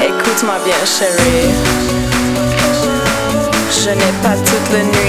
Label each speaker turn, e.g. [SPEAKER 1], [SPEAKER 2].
[SPEAKER 1] Écoute-moi bien, chérie. Je n'ai pas toute la nuit